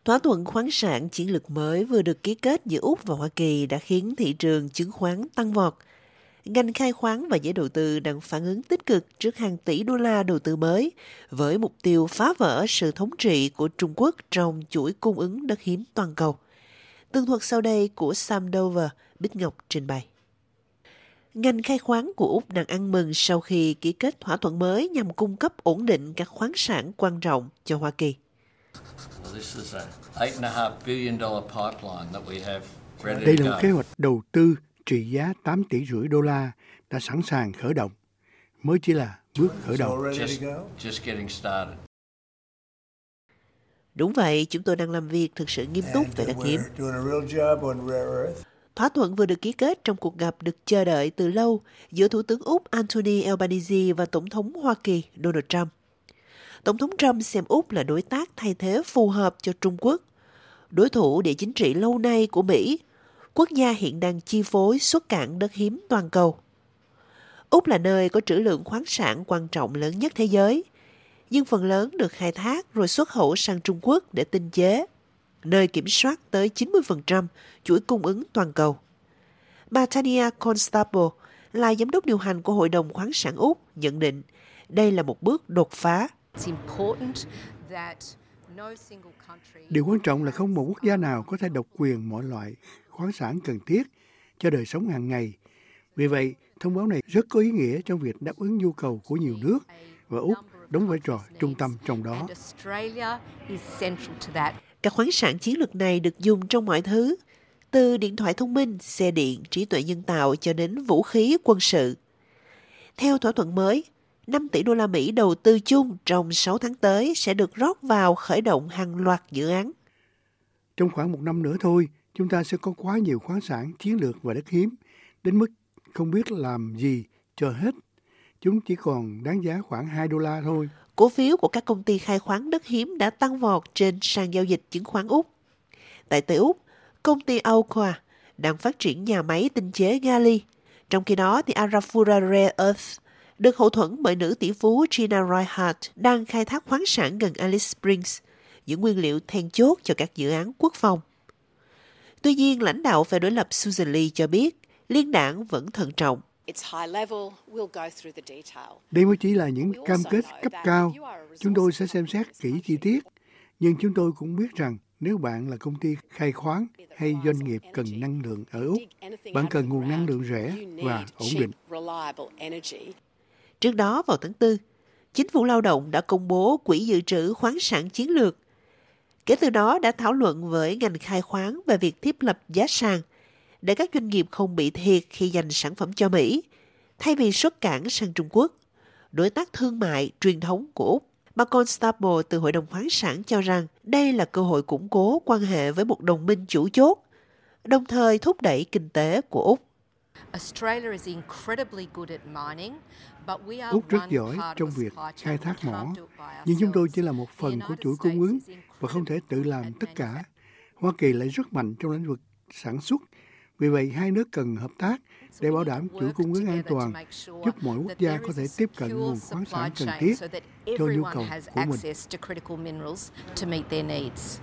Thỏa thuận khoáng sản chiến lược mới vừa được ký kết giữa Úc và Hoa Kỳ đã khiến thị trường chứng khoán tăng vọt. Ngành khai khoáng và giới đầu tư đang phản ứng tích cực trước hàng tỷ đô la đầu tư mới, với mục tiêu phá vỡ sự thống trị của Trung Quốc trong chuỗi cung ứng đất hiếm toàn cầu. Tường thuật sau đây của Sam Dover, Bích Ngọc trình bày. Ngành khai khoáng của Úc đang ăn mừng sau khi ký kết thỏa thuận mới nhằm cung cấp ổn định các khoáng sản quan trọng cho Hoa Kỳ. Đây là một kế hoạch đầu tư trị giá 8,5 tỷ đô la đã sẵn sàng khởi động. Mới chỉ là bước khởi đầu. Đúng vậy, chúng tôi đang làm việc thực sự nghiêm túc về đất hiếm. Thỏa thuận vừa được ký kết trong cuộc gặp được chờ đợi từ lâu giữa Thủ tướng Úc Anthony Albanese và Tổng thống Hoa Kỳ Donald Trump. Tổng thống Trump xem Úc là đối tác thay thế phù hợp cho Trung Quốc, đối thủ địa chính trị lâu nay của Mỹ, quốc gia hiện đang chi phối xuất cảng đất hiếm toàn cầu. Úc là nơi có trữ lượng khoáng sản quan trọng lớn nhất thế giới, nhưng phần lớn được khai thác rồi xuất khẩu sang Trung Quốc để tinh chế, nơi kiểm soát tới 90% chuỗi cung ứng toàn cầu. Bà Tania Constable là giám đốc điều hành của Hội đồng khoáng sản Úc nhận định đây là một bước đột phá. Điều quan trọng là không một quốc gia nào có thể độc quyền mọi loại khoáng sản cần thiết cho đời sống hàng ngày. Vì vậy, thông báo này rất có ý nghĩa trong việc đáp ứng nhu cầu của nhiều nước và Úc đóng vai trò trung tâm trong đó. Các khoáng sản chiến lược này được dùng trong mọi thứ, từ điện thoại thông minh, xe điện, trí tuệ nhân tạo cho đến vũ khí quân sự. Theo thỏa thuận mới, 5 tỷ đô la Mỹ đầu tư chung trong 6 tháng tới sẽ được rót vào khởi động hàng loạt dự án. Trong khoảng 1 năm nữa thôi, chúng ta sẽ có quá nhiều khoáng sản chiến lược và đất hiếm, đến mức không biết làm gì cho hết. Chúng chỉ còn đáng giá khoảng 2 đô la thôi. Cổ phiếu của các công ty khai khoáng đất hiếm đã tăng vọt trên sàn giao dịch chứng khoán Úc. Tại Tây Úc, công ty Alcoa đang phát triển nhà máy tinh chế gali. Trong khi đó, thì Arafura Rare Earth được hậu thuẫn bởi nữ tỷ phú Gina Rinehart đang khai thác khoáng sản gần Alice Springs, những nguyên liệu then chốt cho các dự án quốc phòng. Tuy nhiên, lãnh đạo phe đối lập Susan Lee cho biết liên đảng vẫn thận trọng. Đây mới chỉ là những cam kết cấp cao. Chúng tôi sẽ xem xét kỹ chi tiết. Nhưng chúng tôi cũng biết rằng nếu bạn là công ty khai khoáng hay doanh nghiệp cần năng lượng ở Úc, bạn cần nguồn năng lượng rẻ và ổn định. Trước đó, vào tháng 4, Chính phủ Lao động đã công bố Quỹ dự trữ khoáng sản chiến lược. Kể từ đó đã thảo luận với ngành khai khoáng về việc thiết lập giá sàn để các doanh nghiệp không bị thiệt khi dành sản phẩm cho Mỹ, thay vì xuất cảng sang Trung Quốc, đối tác thương mại truyền thống của Úc. Bà Constable từ Hội đồng khoáng sản cho rằng đây là cơ hội củng cố quan hệ với một đồng minh chủ chốt, đồng thời thúc đẩy kinh tế của Úc. Úc rất giỏi trong việc khai thác mỏ, nhưng chúng tôi chỉ là một phần của chuỗi cung ứng và không thể tự làm tất cả. Hoa Kỳ lại rất mạnh trong lĩnh vực sản xuất. Vì vậy, hai nước cần hợp tác để bảo đảm chuỗi cung ứng an toàn, giúp mọi quốc gia có thể tiếp cận nguồn khoáng sản cần thiết cho nhu cầu của mình.